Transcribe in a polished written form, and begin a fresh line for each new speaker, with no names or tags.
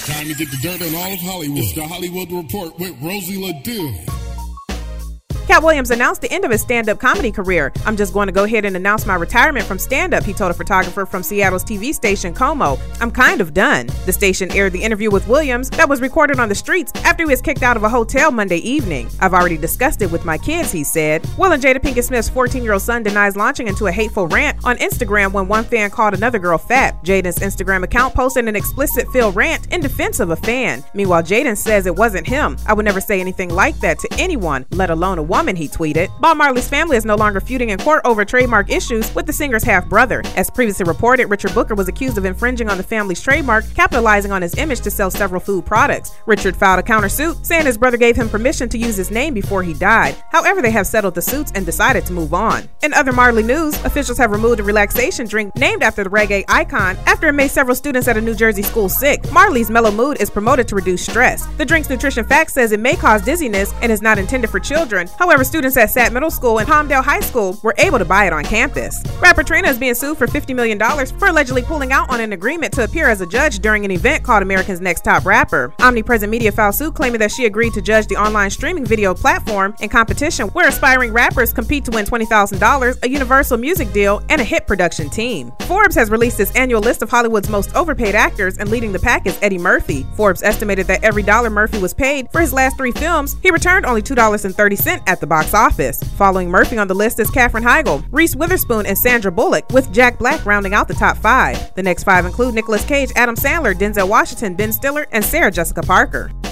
Time to get the dirt on all of Hollywood. It's the Hollywood Report with Rosie LaDue.
Katt Williams announced the end of his stand-up comedy career. "I'm just going to go ahead and announce my retirement from stand-up," he told a photographer from Seattle's TV station KOMO. "I'm kind of done." The station aired the interview with Williams that was recorded on the streets after he was kicked out of a hotel Monday evening. "I've already discussed it with my kids," he said. Will and Jada Pinkett Smith's 14-year-old son denies launching into a hateful rant on Instagram when one fan called another girl fat. Jaden's Instagram account posted an explicit-filled rant in defense of a fan. Meanwhile, Jaden says it wasn't him. "I would never say anything like that to anyone, let alone a woman," he tweeted. Bob Marley's family is no longer feuding in court over trademark issues with the singer's half-brother. As previously reported, Richard Booker was accused of infringing on the family's trademark, capitalizing on his image to sell several food products. Richard filed a countersuit, saying his brother gave him permission to use his name before he died. However, they have settled the suits and decided to move on. In other Marley news, officials have removed a relaxation drink named after the reggae icon after it made several students at a New Jersey school sick. Marley's Mellow Mood is promoted to reduce stress. The drink's nutrition fact says it may cause dizziness and is not intended for children. However, students at Satt Middle School and Palmdale High School were able to buy it on campus. Rapper Trina is being sued for $50 million for allegedly pulling out on an agreement to appear as a judge during an event called America's Next Top Rapper. Omnipresent Media filed suit claiming that she agreed to judge the online streaming video platform in competition where aspiring rappers compete to win $20,000, a Universal Music deal, and a hit production team. Forbes has released its annual list of Hollywood's most overpaid actors, and leading the pack is Eddie Murphy. Forbes estimated that every dollar Murphy was paid for his last 3 films, he returned only $2.30 at the box office. Following Murphy on the list is Katherine Heigl, Reese Witherspoon, and Sandra Bullock, with Jack Black rounding out the top 5. The next 5 include Nicolas Cage, Adam Sandler, Denzel Washington, Ben Stiller, and Sarah Jessica Parker.